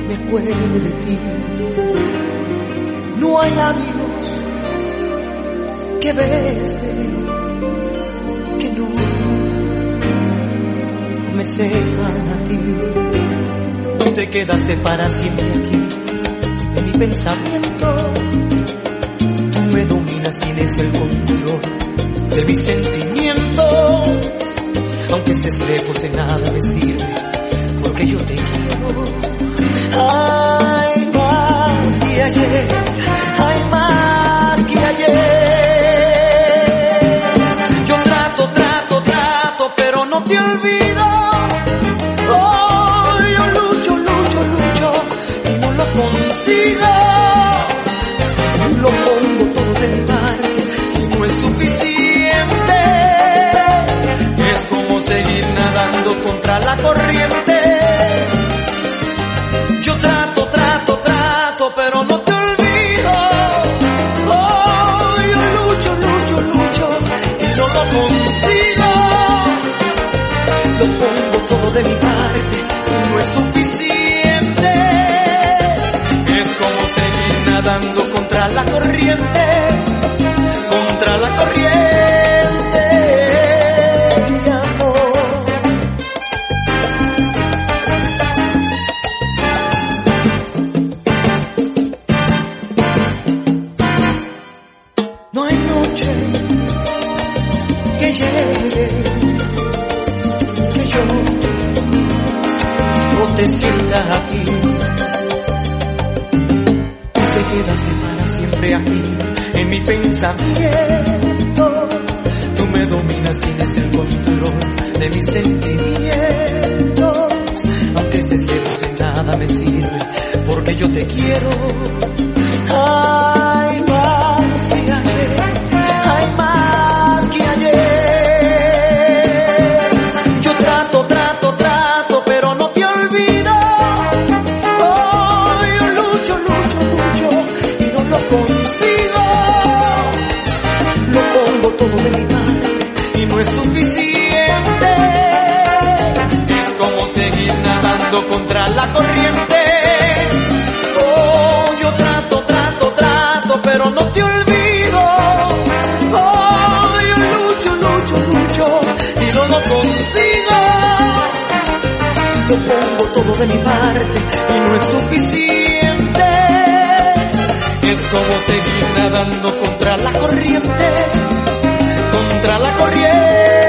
me acuerde de ti. No hay labios que besen, que no me sepan a ti. Te quedaste para siempre aquí en mi pensamiento. Tú me dominas, tienes el control de mis sentimientos. Aunque estés lejos de nada me sirve, porque yo te quiero. Hay más que ayer, hay más que ayer. Yo trato, pero no te olvido. Oh, yo lucho y no lo consigo. Lo pongo todo de mi parte y no es suficiente. Es como seguir nadando contra la corriente. Yo trato, pero no te olvido. Oh, yo lucho y no lo consigo. Lo pongo todo de mi parte y no es suficiente. Es como seguir nadando contra la corriente, contra la corriente. No hay noche que llegue, que yo no te sienta aquí. Tú te quedaste para siempre aquí en mi pensamiento. Tú me dominas, tienes el control de mis sentimientos. Aunque estés lejos de nada me sirve, porque yo te quiero. Hay más que ayer, hay más que ayer. Yo trato, pero no te olvido. Oh, yo lucho y no lo consigo. Lo pongo todo de mi parte y no es suficiente. Es como seguir nadando contra la corriente. Oh, yo trato, pero no te olvido. Oh, yo lucho y no lo consigo. Lo pongo todo de mi parte y no es suficiente. Es como seguir nadando contra la corriente, contra la corriente.